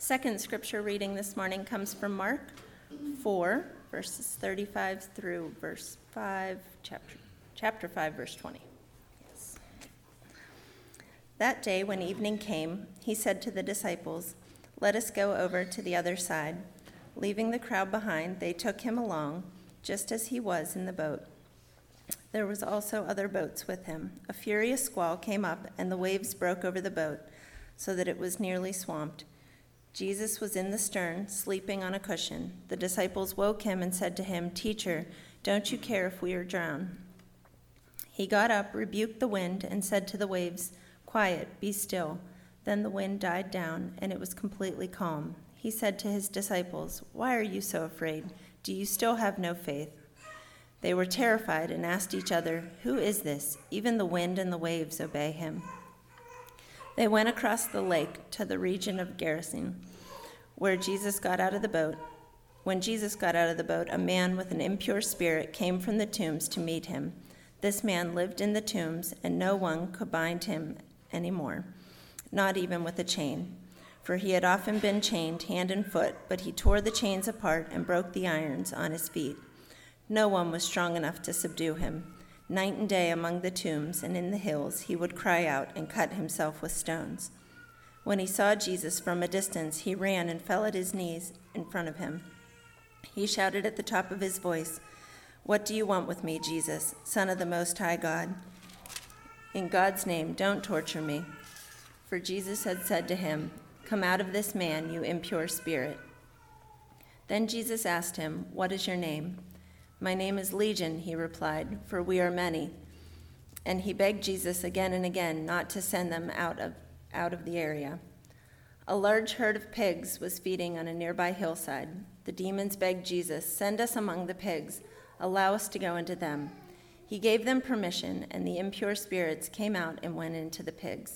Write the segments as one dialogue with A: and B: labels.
A: Second scripture reading this morning comes from Mark 4, verses 35 through verse 5, chapter 5, verse 20. Yes. That day when evening came, he said to the disciples, "Let us go over to the other side." Leaving the crowd behind, they took him along, just as he was in the boat. There was also other boats with him. A furious squall came up, and the waves broke over the boat, so that it was nearly swamped. Jesus was in the stern, sleeping on a cushion. The disciples woke him and said to him, "Teacher, don't you care if we are drowned?" He got up, rebuked the wind, and said to the waves, "Quiet, be still." Then the wind died down, and it was completely calm. He said to his disciples, "Why are you so afraid? Do you still have no faith?" They were terrified and asked each other, "Who is this? Even the wind and the waves obey him." They went across the lake to the region of Gerasene, where Jesus got out of the boat. When Jesus got out of the boat, a man with an impure spirit came from the tombs to meet him. This man lived in the tombs, and no one could bind him anymore, not even with a chain. For he had often been chained hand and foot, but he tore the chains apart and broke the irons on his feet. No one was strong enough to subdue him. Night and day among the tombs and in the hills, he would cry out and cut himself with stones. When he saw Jesus from a distance, he ran and fell at his knees in front of him. He shouted at the top of his voice, "What do you want with me, Jesus, Son of the Most High God? In God's name, don't torture me." For Jesus had said to him, "Come out of this man, you impure spirit." Then Jesus asked him, "What is your name?" "My name is Legion," he replied, "for we are many." And he begged Jesus again and again not to send them out of the area. A large herd of pigs was feeding on a nearby hillside. The demons begged Jesus, "Send us among the pigs. Allow us to go into them." He gave them permission, and the impure spirits came out and went into the pigs.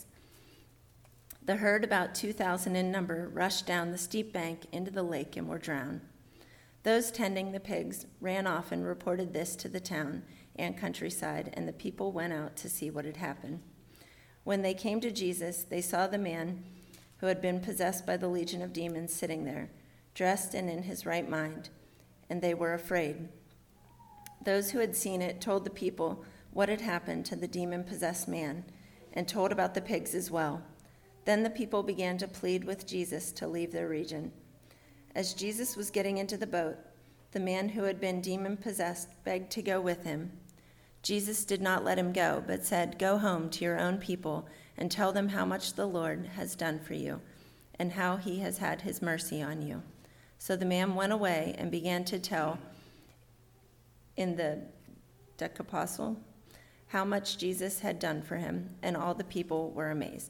A: The herd, about 2,000 in number, rushed down the steep bank into the lake and were drowned. Those tending the pigs ran off and reported this to the town and countryside, and the people went out to see what had happened. When they came to Jesus, they saw the man who had been possessed by the legion of demons sitting there, dressed and in his right mind, and they were afraid. Those who had seen it told the people what had happened to the demon-possessed man, and told about the pigs as well. Then the people began to plead with Jesus to leave their region. As Jesus was getting into the boat, the man who had been demon-possessed begged to go with him. Jesus did not let him go, but said, "Go home to your own people and tell them how much the Lord has done for you and how he has had his mercy on you." So the man went away and began to tell in the Decapolis how much Jesus had done for him, and all the people were amazed.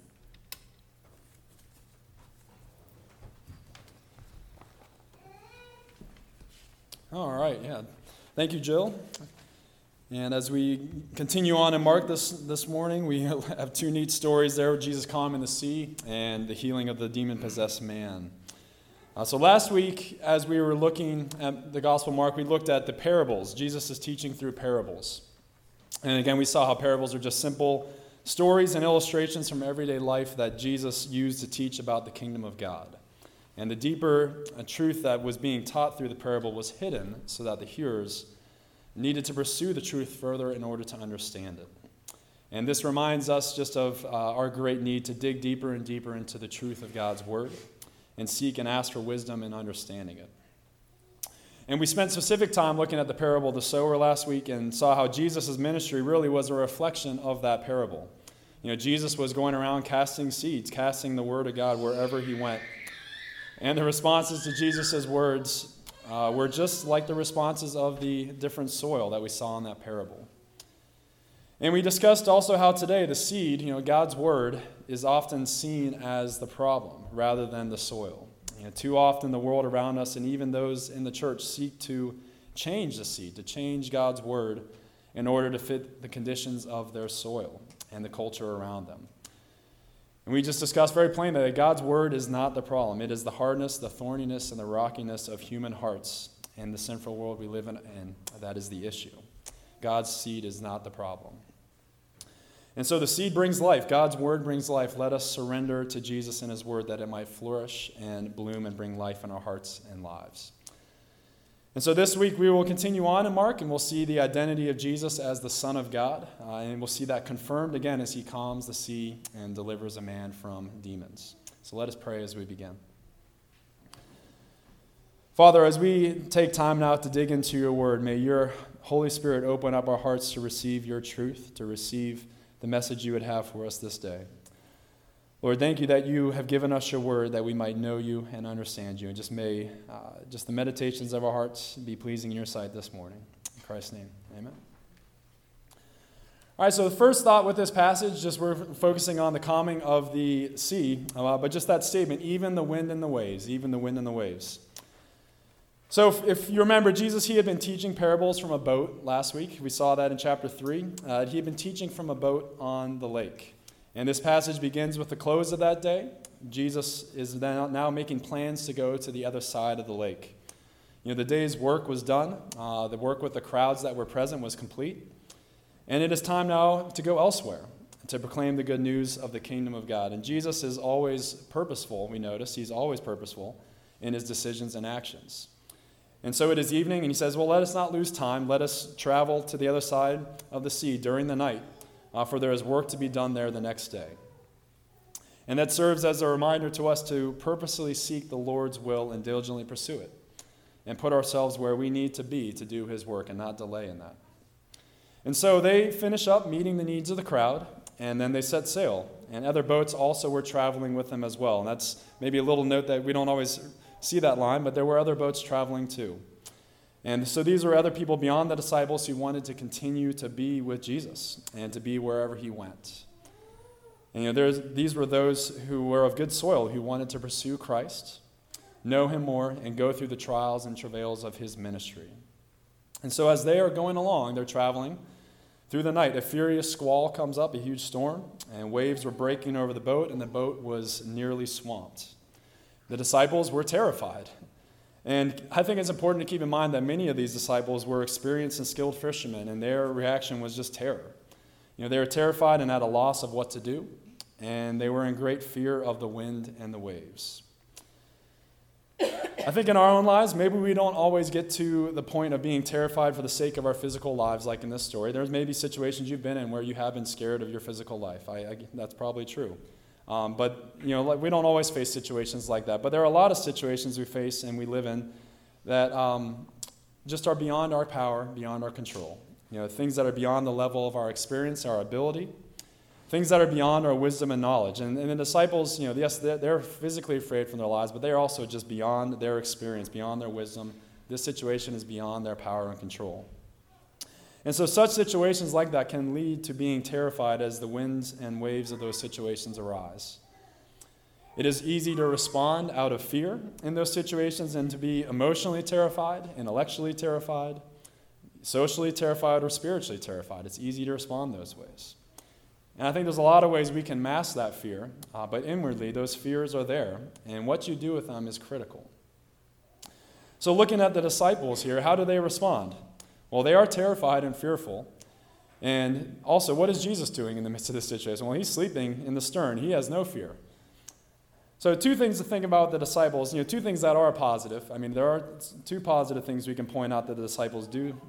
B: All right, yeah. Thank you, Jill. And as we continue on in Mark this morning, we have two neat stories there with Jesus calming the sea and the healing of the demon-possessed man. So last week, as we were looking at the Gospel of Mark, we looked at the parables. Jesus is teaching through parables. And again, we saw how parables are just simple stories and illustrations from everyday life that Jesus used to teach about the kingdom of God. And the deeper truth that was being taught through the parable was hidden so that the hearers needed to pursue the truth further in order to understand it. And this reminds us just of our great need to dig deeper and deeper into the truth of God's word and seek and ask for wisdom in understanding it. And we spent specific time looking at the parable of the sower last week and saw how Jesus' ministry really was a reflection of that parable. You know, Jesus was going around casting seeds, casting the word of God wherever he went. And the responses to Jesus' words were just like the responses of the different soil that we saw in that parable. And we discussed also how today the seed, God's word, is often seen as the problem rather than the soil. Too often the world around us and even those in the church seek to change the seed, to change God's word in order to fit the conditions of their soil and the culture around them. And we just discussed very plainly that God's word is not the problem. It is the hardness, the thorniness, and the rockiness of human hearts in the sinful world we live in, and that is the issue. God's seed is not the problem. And so the seed brings life. God's word brings life. Let us surrender to Jesus and his word that it might flourish and bloom and bring life in our hearts and lives. And so this week we will continue on in Mark, and we'll see the identity of Jesus as the Son of God. And we'll see that confirmed again as he calms the sea and delivers a man from demons. So let us pray as we begin. Father, as we take time now to dig into your word, may your Holy Spirit open up our hearts to receive your truth, to receive the message you would have for us this day. Lord, thank you that you have given us your word that we might know you and understand you. And just may just the meditations of our hearts be pleasing in your sight this morning. In Christ's name, amen. All right, so the first thought with this passage, just we're focusing on the calming of the sea, but just that statement, even the wind and the waves, even the wind and the waves. So if you remember, Jesus, he had been teaching parables from a boat last week. We saw that in chapter 3. He had been teaching from a boat on the lake. And this passage begins with the close of that day. Jesus is now making plans to go to the other side of the lake. You know, the day's work was done. The work with the crowds that were present was complete. And it is time now to go elsewhere, to proclaim the good news of the kingdom of God. And Jesus is always purposeful, we notice. He's always purposeful in his decisions and actions. And so it is evening, and he says, well, let us not lose time. Let us travel to the other side of the sea during the night, for there is work to be done there the next day. And that serves as a reminder to us to purposely seek the Lord's will and diligently pursue it, and put ourselves where we need to be to do his work and not delay in that. And so they finish up meeting the needs of the crowd, and then they set sail. And other boats also were traveling with them as well. And that's maybe a little note that we don't always see that line, but there were other boats traveling too. And so these were other people beyond the disciples who wanted to continue to be with Jesus and to be wherever he went. And these were those who were of good soil, who wanted to pursue Christ, know him more, and go through the trials and travails of his ministry. And so as they are going along, they're traveling through the night. A furious squall comes up, a huge storm, and waves were breaking over the boat, and the boat was nearly swamped. The disciples were terrified. And I think it's important to keep in mind that many of these disciples were experienced and skilled fishermen, and their reaction was just terror. You know, they were terrified and at a loss of what to do, and they were in great fear of the wind and the waves. I think in our own lives, maybe we don't always get to the point of being terrified for the sake of our physical lives, like in this story. There's maybe situations you've been in where you have been scared of your physical life. That's probably true. But we don't always face situations like that. But there are a lot of situations we face and we live in that just are beyond our power, beyond our control. You know, things that are beyond the level of our experience, our ability, things that are beyond our wisdom and knowledge. And the disciples, yes, they're physically afraid for their lives, but they're also just beyond their experience, beyond their wisdom. This situation is beyond their power and control. And so such situations like that can lead to being terrified as the winds and waves of those situations arise. It is easy to respond out of fear in those situations and to be emotionally terrified, intellectually terrified, socially terrified, or spiritually terrified. It's easy to respond those ways. And I think there's a lot of ways we can mask that fear, but inwardly those fears are there, and what you do with them is critical. So looking at the disciples here, how do they respond? Well, they are terrified and fearful. And also, what is Jesus doing in the midst of this situation? Well, he's sleeping in the stern. He has no fear. So two things to think about the disciples, two things that are positive. I mean, there are two positive things we can point out that the disciples do,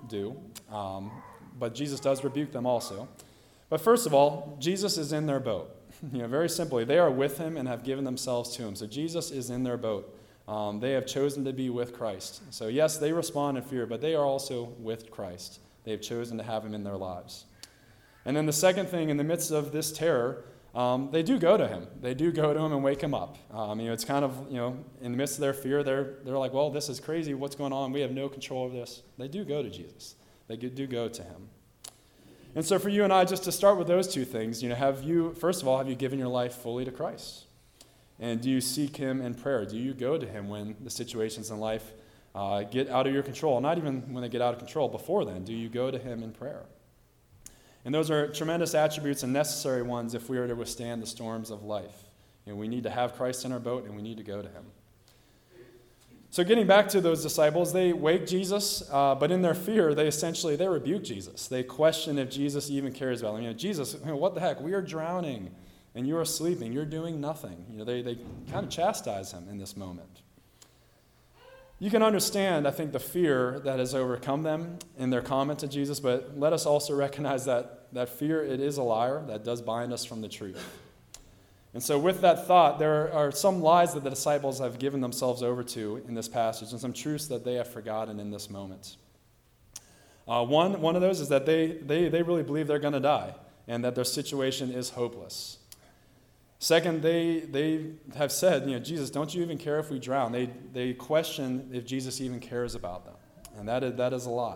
B: but Jesus does rebuke them also. But first of all, Jesus is in their boat. Very simply, they are with him and have given themselves to him. So Jesus is in their boat. They have chosen to be with Christ. So yes, they respond in fear, but they are also with Christ. They have chosen to have him in their lives. And then the second thing, in the midst of this terror, they do go to him. They do go to him and wake him up. It's kind of, in the midst of their fear, they're like, well, this is crazy. What's going on? We have no control over this. They do go to Jesus. They do go to him. And so for you and I, just to start with those two things, first of all, have you given your life fully to Christ? And do you seek him in prayer? Do you go to him when the situations in life get out of your control? Not even when they get out of control, before then, do you go to him in prayer? And those are tremendous attributes and necessary ones if we are to withstand the storms of life. We need to have Christ in our boat, and we need to go to him. So getting back to those disciples, they wake Jesus, but in their fear, they rebuke Jesus. They question if Jesus even cares about them. Jesus, what the heck? We are drowning, and you are sleeping. You're doing nothing. They kind of chastise him in this moment. You can understand, I think, the fear that has overcome them in their comment to Jesus, but let us also recognize that fear, it is a liar that does bind us from the truth. And so with that thought, there are some lies that the disciples have given themselves over to in this passage and some truths that they have forgotten in this moment. One of those is that they really believe they're going to die and that their situation is hopeless. Second, they have said, Jesus, don't you even care if we drown? They question if Jesus even cares about them. And that is a lie.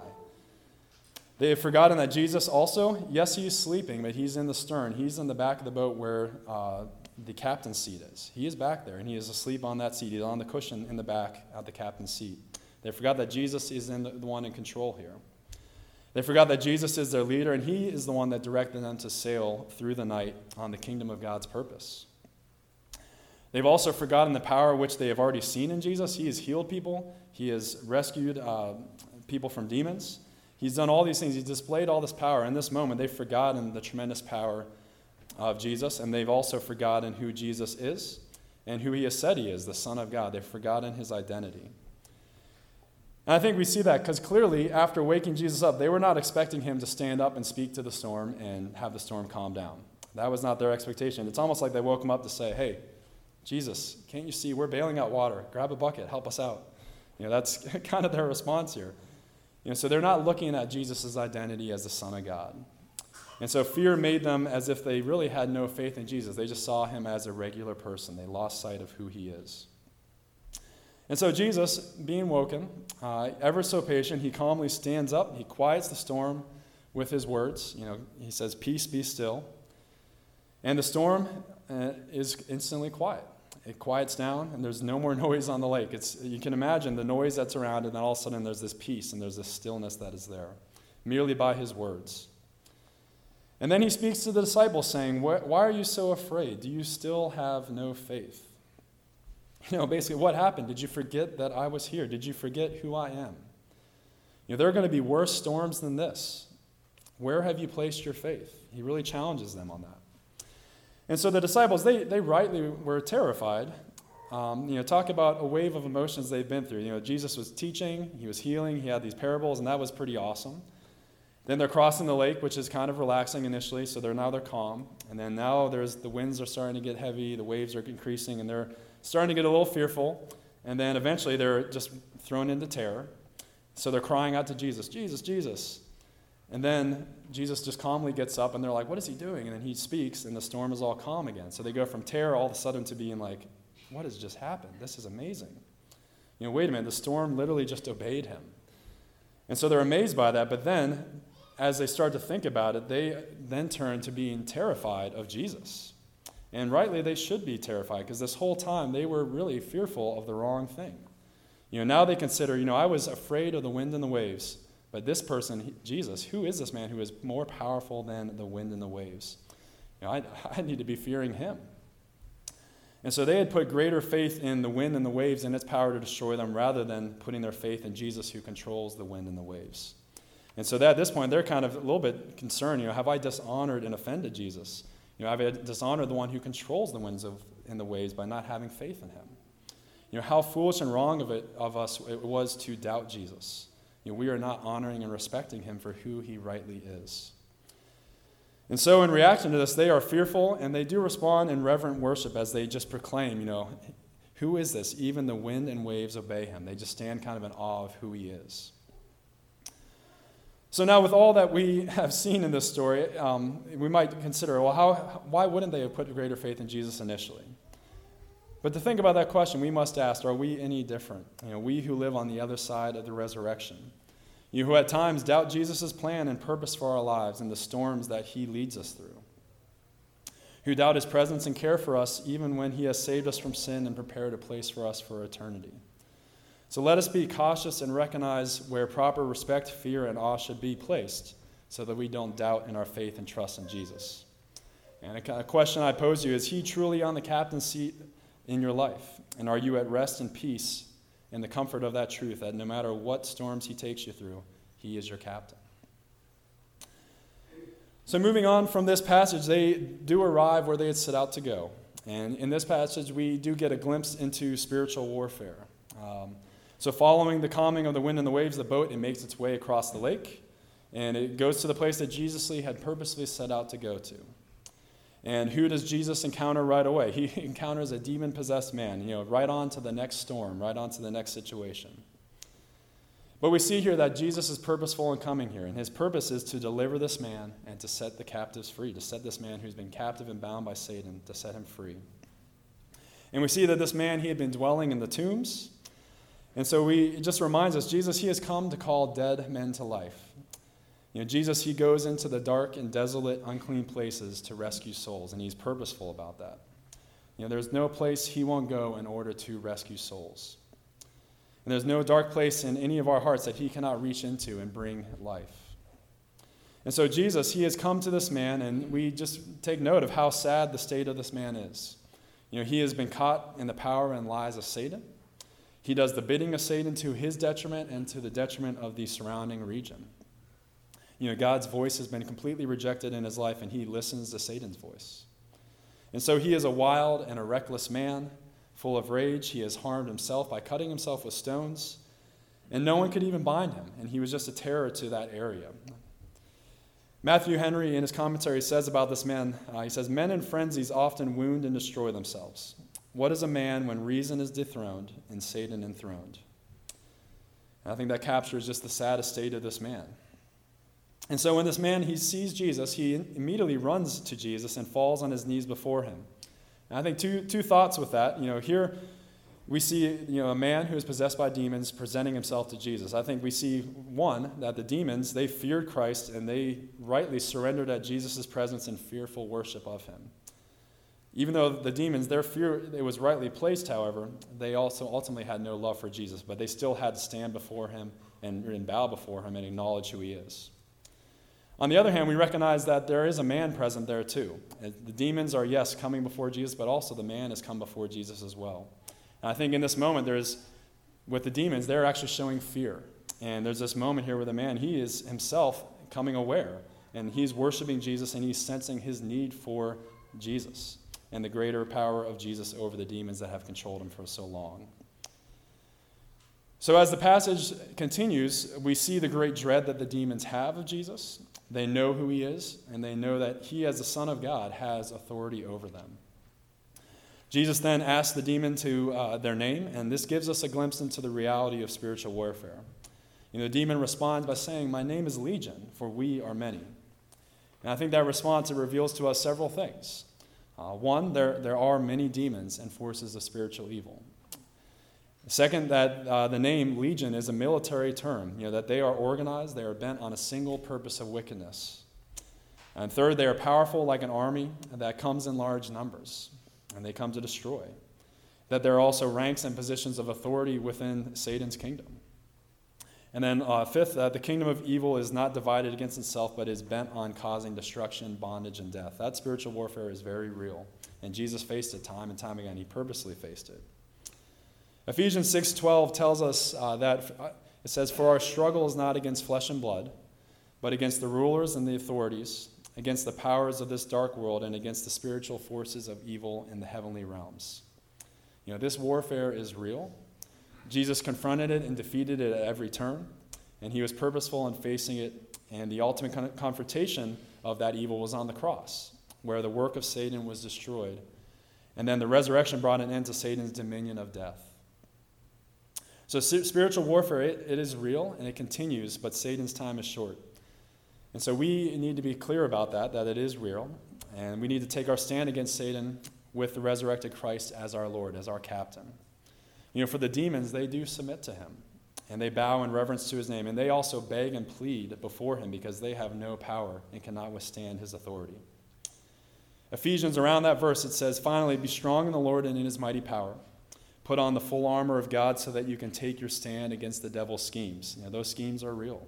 B: They have forgotten that Jesus also, yes, he's sleeping, but he's in the stern. He's in the back of the boat where the captain's seat is. He is back there, and he is asleep on that seat. He's on the cushion in the back at the captain's seat. They forgot that Jesus is the one in control here. They forgot that Jesus is their leader, and he is the one that directed them to sail through the night on the kingdom of God's purpose. They've also forgotten the power which they have already seen in Jesus. He has healed people. He has rescued people from demons. He's done all these things. He's displayed all this power. In this moment, they've forgotten the tremendous power of Jesus, and they've also forgotten who Jesus is and who he has said he is, the Son of God. They've forgotten his identity. And I think we see that because clearly, after waking Jesus up, they were not expecting him to stand up and speak to the storm and have the storm calm down. That was not their expectation. It's almost like they woke him up to say, hey, Jesus, can't you see we're bailing out water? Grab a bucket, help us out. That's kind of their response here. So they're not looking at Jesus' identity as the Son of God. And so fear made them as if they really had no faith in Jesus. They just saw him as a regular person. They lost sight of who he is. And so Jesus, being woken, ever so patient, he calmly stands up. He quiets the storm with his words. He says, peace, be still. And the storm is instantly quiet. It quiets down, and there's no more noise on the lake. You can imagine the noise that's around, and then all of a sudden there's this peace, and there's this stillness that is there, merely by his words. And then he speaks to the disciples saying, why are you so afraid? Do you still have no faith? Basically, what happened? Did you forget that I was here? Did you forget who I am? There are going to be worse storms than this. Where have you placed your faith? He really challenges them on that. And so the disciples, they rightly were terrified. Talk about a wave of emotions they've been through. Jesus was teaching, he was healing, he had these parables, and that was pretty awesome. Then they're crossing the lake, which is kind of relaxing initially, so they're calm. And then now the winds are starting to get heavy, the waves are increasing, and they're starting to get a little fearful. And then eventually they're just thrown into terror. So they're crying out to Jesus, Jesus, Jesus. And then Jesus just calmly gets up, and they're like, what is he doing? And then he speaks, and the storm is all calm again. So they go from terror all of a sudden to being like, what has just happened? This is amazing. Wait a minute, the storm literally just obeyed him. And so they're amazed by that, but then as they start to think about it, they then turn to being terrified of Jesus. And rightly, they should be terrified, because this whole time they were really fearful of the wrong thing. Now they consider, I was afraid of the wind and the waves, but this person, Jesus, who is this man who is more powerful than the wind and the waves? I need to be fearing him. And so they had put greater faith in the wind and the waves and its power to destroy them rather than putting their faith in Jesus who controls the wind and the waves. And so at this point, they're kind of a little bit concerned, have I dishonored and offended Jesus? Have I dishonored the one who controls the winds and the waves by not having faith in him? How foolish and wrong of us it was to doubt Jesus. We are not honoring and respecting him for who he rightly is. And so in reaction to this, they are fearful, and they do respond in reverent worship as they just proclaim, who is this? Even the wind and waves obey him. They just stand kind of in awe of who he is. So now with all that we have seen in this story, we might consider, why wouldn't they have put greater faith in Jesus initially? But to think about that question, we must ask, are we any different? We who live on the other side of the resurrection. You who at times doubt Jesus' plan and purpose for our lives and the storms that he leads us through. Who doubt his presence and care for us even when he has saved us from sin and prepared a place for us for eternity. So let us be cautious and recognize where proper respect, fear, and awe should be placed so that we don't doubt in our faith and trust in Jesus. And a question I pose you, is he truly on the captain's seat in your life? And are you at rest and peace and the comfort of that truth that no matter what storms he takes you through, he is your captain. So moving on from this passage, they do arrive where they had set out to go. And in this passage, we do get a glimpse into spiritual warfare. So following the calming of the wind and the waves, the boat, it makes its way across the lake, and it goes to the place that Jesus had purposely set out to go to. And who does Jesus encounter right away? He encounters a demon-possessed man, right on to the next storm, right on to the next situation. But we see here that Jesus is purposeful in coming here, and his purpose is to deliver this man and to set the captives free, to set this man who's been captive and bound by Satan, to set him free. And we see that this man, he had been dwelling in the tombs. And so it just reminds us, Jesus, he has come to call dead men to life. Jesus, he goes into the dark and desolate, unclean places to rescue souls, and he's purposeful about that. There's no place he won't go in order to rescue souls. And there's no dark place in any of our hearts that he cannot reach into and bring life. And so Jesus, he has come to this man, and we just take note of how sad the state of this man is. He has been caught in the power and lies of Satan. He does the bidding of Satan to his detriment and to the detriment of the surrounding region. God's voice has been completely rejected in his life, and he listens to Satan's voice. And so he is a wild and a reckless man, full of rage. He has harmed himself by cutting himself with stones, and no one could even bind him, and he was just a terror to that area. Matthew Henry, in his commentary, says about this man, he says, "Men in frenzies often wound and destroy themselves. What is a man when reason is dethroned and Satan enthroned?" And I think that captures just the saddest state of this man. And so when this man, he sees Jesus, he immediately runs to Jesus and falls on his knees before him. And I think two thoughts with that. Here we see a man who is possessed by demons presenting himself to Jesus. I think we see, one, that the demons, they feared Christ, and they rightly surrendered at Jesus' presence in fearful worship of him. Even though the demons, their fear, it was rightly placed, however, they also ultimately had no love for Jesus, but they still had to stand before him and bow before him and acknowledge who he is. On the other hand, we recognize that there is a man present there too. The demons are, yes, coming before Jesus, but also the man has come before Jesus as well. And I think in this moment, with the demons, they're actually showing fear. And there's this moment here where the man, he is himself coming aware, and he's worshiping Jesus, and he's sensing his need for Jesus and the greater power of Jesus over the demons that have controlled him for so long. So as the passage continues, we see the great dread that the demons have of Jesus. They know who he is, and they know that he, as the Son of God, has authority over them. Jesus then asks the demon to their name, and this gives us a glimpse into the reality of spiritual warfare. The demon responds by saying, "My name is Legion, for we are many." And I think that response, it reveals to us several things. One, there are many demons and forces of spiritual evil. Second, that the name Legion is a military term, that they are organized, they are bent on a single purpose of wickedness. And third, they are powerful like an army that comes in large numbers, and they come to destroy. That there are also ranks and positions of authority within Satan's kingdom. And then fifth, that the kingdom of evil is not divided against itself, but is bent on causing destruction, bondage, and death. That spiritual warfare is very real, and Jesus faced it time and time again. He purposely faced it. Ephesians 6:12 tells us that it says, "For our struggle is not against flesh and blood, but against the rulers and the authorities, against the powers of this dark world, and against the spiritual forces of evil in the heavenly realms." This warfare is real. Jesus confronted it and defeated it at every turn, and he was purposeful in facing it, and the ultimate confrontation of that evil was on the cross, where the work of Satan was destroyed, and then the resurrection brought an end to Satan's dominion of death. So spiritual warfare, it is real, and it continues, but Satan's time is short. And so we need to be clear about that it is real, and we need to take our stand against Satan with the resurrected Christ as our Lord, as our captain. For the demons, they do submit to him, and they bow in reverence to his name, and they also beg and plead before him because they have no power and cannot withstand his authority. Ephesians, around that verse, it says, "Finally, be strong in the Lord and in his mighty power. Put on the full armor of God so that you can take your stand against the devil's schemes." Those schemes are real.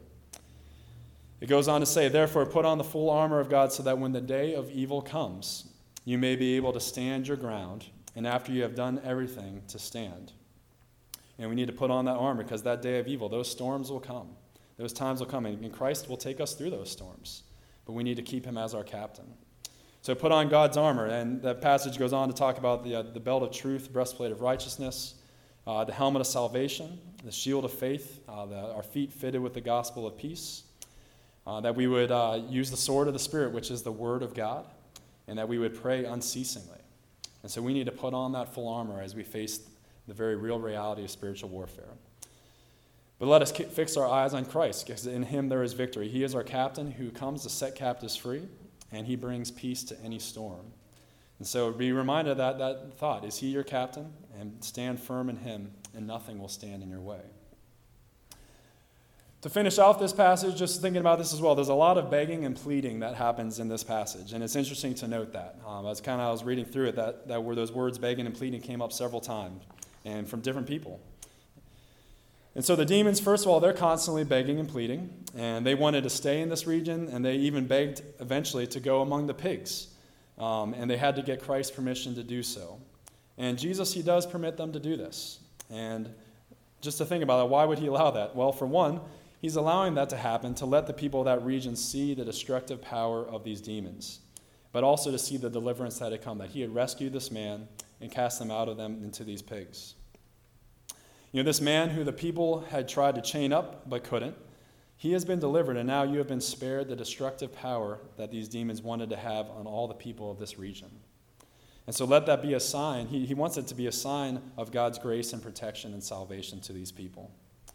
B: It goes on to say, "Therefore, put on the full armor of God so that when the day of evil comes, you may be able to stand your ground, and after you have done everything, to stand. And we need to put on that armor because that day of evil, those storms will come. Those times will come, and Christ will take us through those storms. But we need to keep him as our captain. So put on God's armor, and that passage goes on to talk about the belt of truth, breastplate of righteousness, the helmet of salvation, the shield of faith, our feet fitted with the gospel of peace, that we would use the sword of the Spirit, which is the word of God, and that we would pray unceasingly. And so we need to put on that full armor as we face the very real reality of spiritual warfare. But let us fix our eyes on Christ, because in him there is victory. He is our captain who comes to set captives free, and he brings peace to any storm. And so be reminded of that thought. Is he your captain? And stand firm in him, and nothing will stand in your way. To finish off this passage, just thinking about this as well, there's a lot of begging and pleading that happens in this passage, and it's interesting to note that. I was reading through it, that where those words begging and pleading came up several times, and from different people. And so the demons, first of all, they're constantly begging and pleading, and they wanted to stay in this region, and they even begged eventually to go among the pigs, and they had to get Christ's permission to do so. And Jesus, he does permit them to do this. And just to think about it, why would he allow that? Well, for one, he's allowing that to happen to let the people of that region see the destructive power of these demons, but also to see the deliverance that had come, that he had rescued this man and cast them out of them into these pigs. This man who the people had tried to chain up but couldn't, he has been delivered, and now you have been spared the destructive power that these demons wanted to have on all the people of this region. And so let that be a sign. He wants it to be a sign of God's grace and protection and salvation to these people.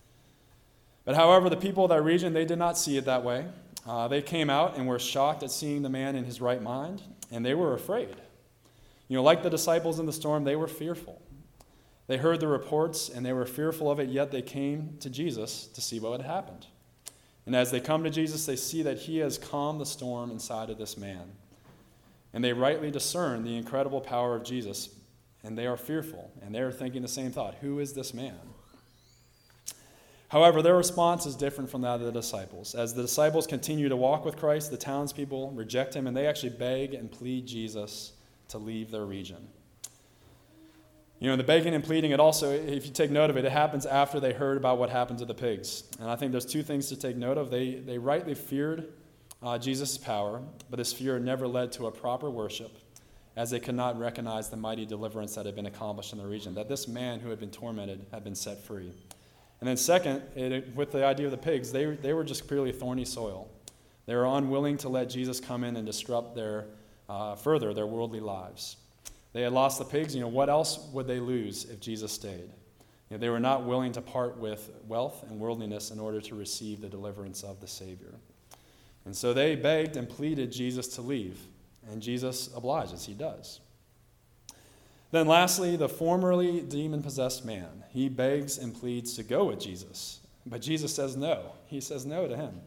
B: But however, the people of that region, they did not see it that way. They came out and were shocked at seeing the man in his right mind, and they were afraid. Like the disciples in the storm, they were fearful. They heard the reports, and they were fearful of it, yet they came to Jesus to see what had happened. And as they come to Jesus, they see that he has calmed the storm inside of this man. And they rightly discern the incredible power of Jesus, and they are fearful, and they are thinking the same thought, who is this man? However, their response is different from that of the disciples. As the disciples continue to walk with Christ, the townspeople reject him, and they actually beg and plead Jesus to leave their region. The begging and pleading, it also, if you take note of it, it happens after they heard about what happened to the pigs. And I think there's two things to take note of. They rightly feared Jesus' power, but this fear never led to a proper worship, as they could not recognize the mighty deliverance that had been accomplished in the region, that this man who had been tormented had been set free. And then second, with the idea of the pigs, they were just purely thorny soil. They were unwilling to let Jesus come in and disrupt further their worldly lives. They had lost the pigs. What else would they lose if Jesus stayed? They were not willing to part with wealth and worldliness in order to receive the deliverance of the Savior. And so they begged and pleaded Jesus to leave, and Jesus obliges. He does. Then lastly, the formerly demon-possessed man, he begs and pleads to go with Jesus, but Jesus says no. He says no to him.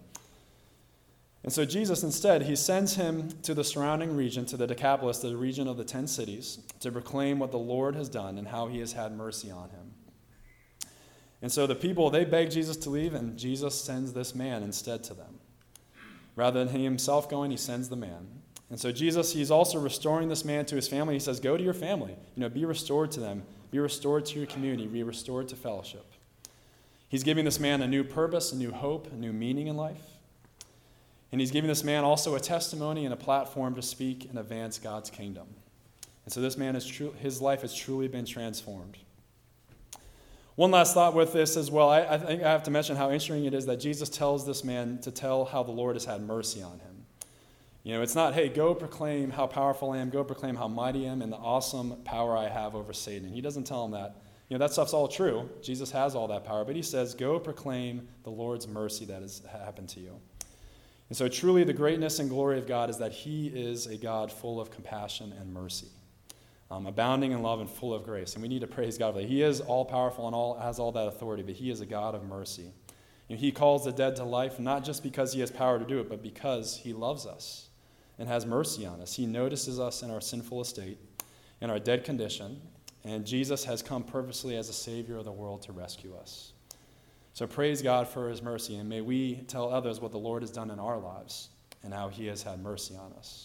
B: And so Jesus, instead, he sends him to the surrounding region, to the Decapolis, the region of the 10 cities, to proclaim what the Lord has done and how he has had mercy on him. And so the people, they beg Jesus to leave, and Jesus sends this man instead to them. Rather than he himself going, he sends the man. And so Jesus, he's also restoring this man to his family. He says, go to your family. Be restored to them. Be restored to your community. Be restored to fellowship. He's giving this man a new purpose, a new hope, a new meaning in life. And he's giving this man also a testimony and a platform to speak and advance God's kingdom. And so this man, his life has truly been transformed. One last thought with this as well. I think I have to mention how interesting it is that Jesus tells this man to tell how the Lord has had mercy on him. It's not, hey, go proclaim how powerful I am, go proclaim how mighty I am and the awesome power I have over Satan. He doesn't tell him that. That stuff's all true. Jesus has all that power. But he says, go proclaim the Lord's mercy that has happened to you. And so truly the greatness and glory of God is that he is a God full of compassion and mercy, abounding in love and full of grace. And we need to praise God for that. He is all-powerful and has all that authority, but he is a God of mercy. He calls the dead to life, not just because he has power to do it, but because he loves us and has mercy on us. He notices us in our sinful estate, in our dead condition, and Jesus has come purposely as a Savior of the world to rescue us. So praise God for his mercy, and may we tell others what the Lord has done in our lives and how he has had mercy on us.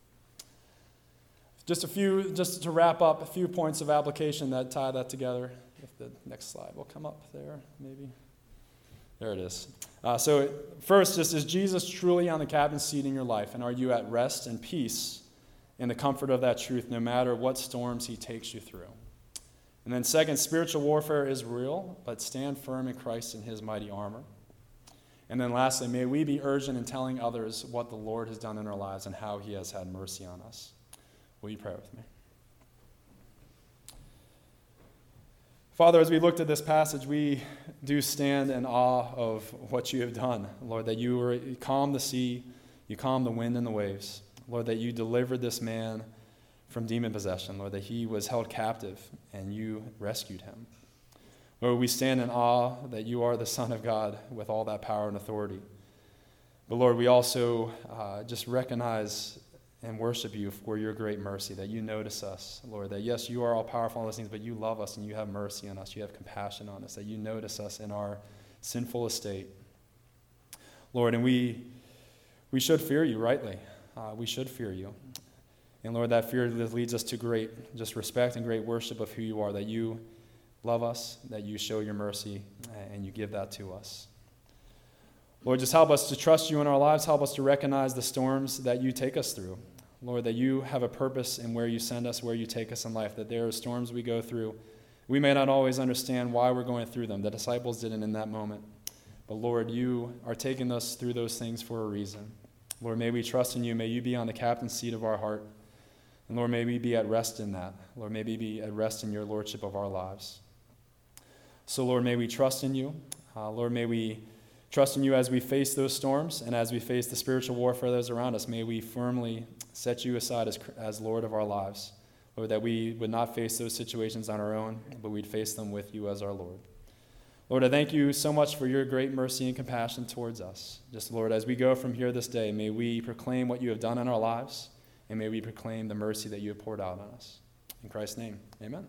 B: Just to wrap up, a few points of application that tie that together. if the next slide will come up there, maybe. There it is. So first, just is Jesus truly on the captain's seat in your life? And are you at rest and peace in the comfort of that truth, no matter what storms he takes you through? And then second, spiritual warfare is real, but stand firm in Christ in his mighty armor. And then lastly, may we be urgent in telling others what the Lord has done in our lives and how he has had mercy on us. Will you pray with me? Father, as we looked at this passage, we do stand in awe of what you have done. Lord, that you calmed the sea, you calmed the wind and the waves. Lord, that you delivered this man from demon possession. Lord, that he was held captive and you rescued him. Lord, we stand in awe that you are the Son of God with all that power and authority. But Lord, we also just recognize and worship you for your great mercy, that you notice us, Lord, that yes, you are all powerful in those things, but you love us and you have mercy on us, you have compassion on us, that you notice us in our sinful estate. Lord, and we should fear you rightly. We should fear you. And Lord, that fear leads us to great just respect and great worship of who you are, that you love us, that you show your mercy, and you give that to us. Lord, just help us to trust you in our lives. Help us to recognize the storms that you take us through. Lord, that you have a purpose in where you send us, where you take us in life, that there are storms we go through. We may not always understand why we're going through them. The disciples didn't in that moment. But Lord, you are taking us through those things for a reason. Lord, may we trust in you. May you be on the captain's seat of our heart. And Lord, may we be at rest in that. Lord, may we be at rest in your lordship of our lives. So Lord, may we trust in you. Lord, may we trust in you as we face those storms and as we face the spiritual warfare that is around us. May we firmly set you aside as Lord of our lives. Lord, that we would not face those situations on our own, but we'd face them with you as our Lord. Lord, I thank you so much for your great mercy and compassion towards us. Just, Lord, as we go from here this day, may we proclaim what you have done in our lives, and may we proclaim the mercy that you have poured out on us. In Christ's name, amen.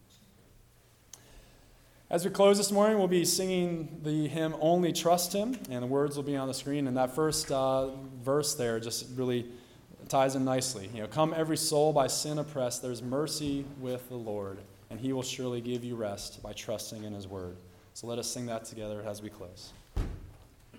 B: As we close this morning, we'll be singing the hymn, Only Trust Him, and the words will be on the screen. And that first verse there just really ties in nicely. Come every soul by sin oppressed, there's mercy with the Lord, and he will surely give you rest by trusting in his word. So let us sing that together as we close.